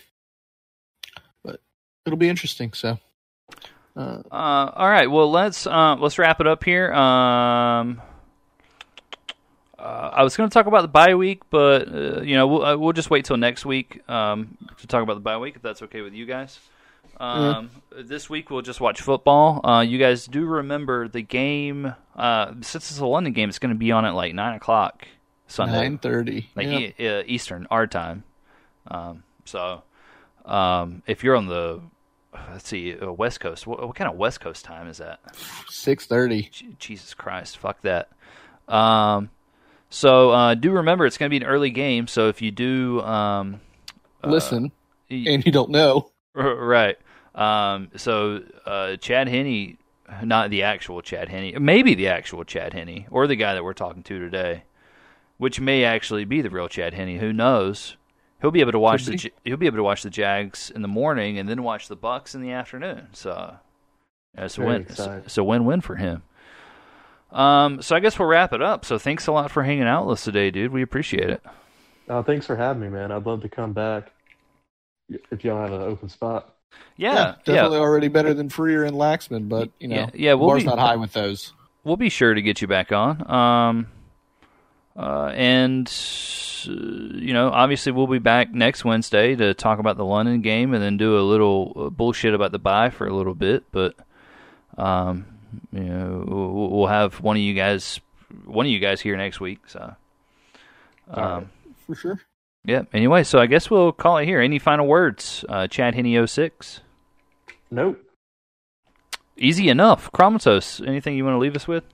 But it'll be interesting. So, uh, Uh, all right. Well, let's uh, let's wrap it up here. Um, uh, I was going to talk about the bye week, but uh, you know we'll uh, we'll just wait till next week um, to talk about the bye week if that's okay with you guys. Um, yeah. This week we'll just watch football. Uh, you guys do remember the game? Uh, since it's a London game, it's going to be on at like nine o'clock Sunday, nine thirty, like yep. e- uh, Eastern our time. Um, so um, if you're on the let's see, uh, West Coast. What, what kind of West Coast time is that? six thirty. Jesus Christ, fuck that. Um, so uh, do remember it's going to be an early game. So if you do um, listen, uh, and you don't know, right? Um, so uh, Chad Henne, not the actual Chad Henne, maybe the actual Chad Henne, or the guy that we're talking to today, which may actually be the real Chad Henne. Who knows? He'll be able to watch the he'll be able to watch the Jags in the morning and then watch the Bucks in the afternoon. So it's a win. It's a win-win for him. Um, so I guess we'll wrap it up. So thanks a lot for hanging out with us today, dude. We appreciate it. Uh, thanks for having me, man. I'd love to come back if y'all have an open spot. Yeah, yeah definitely yeah. already better than Freer and Laxman, but you know, yeah, yeah we'll bar's be, not high with those. We'll be sure to get you back on. Um, uh, and uh, you know, obviously we'll be back next Wednesday to talk about the London game and then do a little uh, bullshit about the bye for a little bit. But um, you know, we'll, we'll have one of you guys, one of you guys here next week. So, um, right. For sure. Yeah. Anyway, so I guess we'll call it here. Any final words, uh, Chad Henne oh six? Nope. Easy enough. Chromatos, anything you want to leave us with?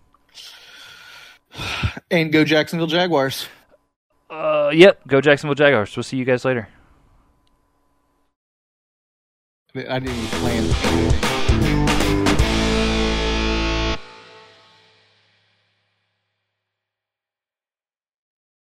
And go Jacksonville Jaguars. Uh, yep. Go Jacksonville Jaguars. We'll see you guys later. I didn't even plan anything.